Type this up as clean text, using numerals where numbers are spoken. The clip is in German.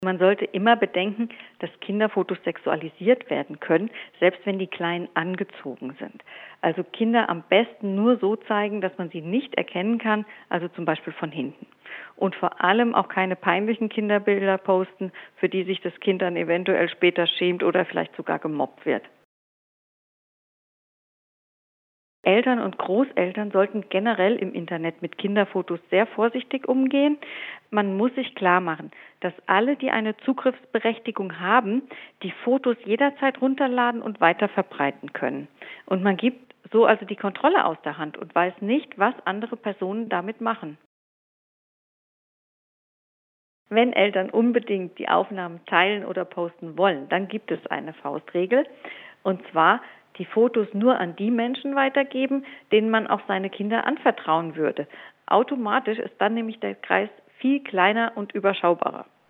Man sollte immer bedenken, dass Kinderfotos sexualisiert werden können, selbst wenn die Kleinen angezogen sind. Also Kinder am besten nur so zeigen, dass man sie nicht erkennen kann, also zum Beispiel von hinten. Und vor allem auch keine peinlichen Kinderbilder posten, für die sich das Kind dann eventuell später schämt oder vielleicht sogar gemobbt wird. Eltern und Großeltern sollten generell im Internet mit Kinderfotos sehr vorsichtig umgehen. Man muss sich klar machen, dass alle, die eine Zugriffsberechtigung haben, die Fotos jederzeit runterladen und weiter verbreiten können. Und man gibt so also die Kontrolle aus der Hand und weiß nicht, was andere Personen damit machen. Wenn Eltern unbedingt die Aufnahmen teilen oder posten wollen, dann gibt es eine Faustregel. Und zwar die Fotos nur an die Menschen weitergeben, denen man auch seine Kinder anvertrauen würde. Automatisch ist dann nämlich der Kreis viel kleiner und überschaubarer.